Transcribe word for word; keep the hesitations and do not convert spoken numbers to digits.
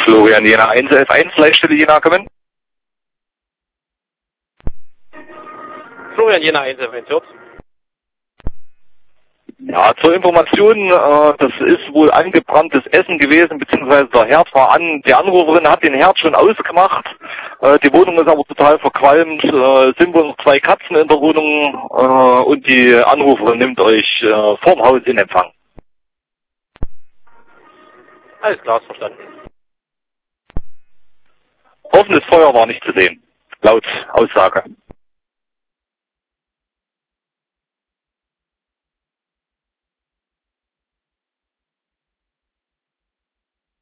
Florian Jena eins elf eins, Leitstelle Jena, kommen. Florian Jena eins elf eins, hört. Ja, zur Information, äh, das ist wohl angebranntes Essen gewesen, beziehungsweise der Herd war an. Die Anruferin hat den Herd schon ausgemacht. Äh, die Wohnung ist aber total verqualmt. Äh, sind wohl noch zwei Katzen in der Wohnung äh, und die Anruferin nimmt euch äh, vorm Haus in Empfang. Alles klar, ist verstanden. Offenes Feuer war nicht zu sehen, laut Aussage.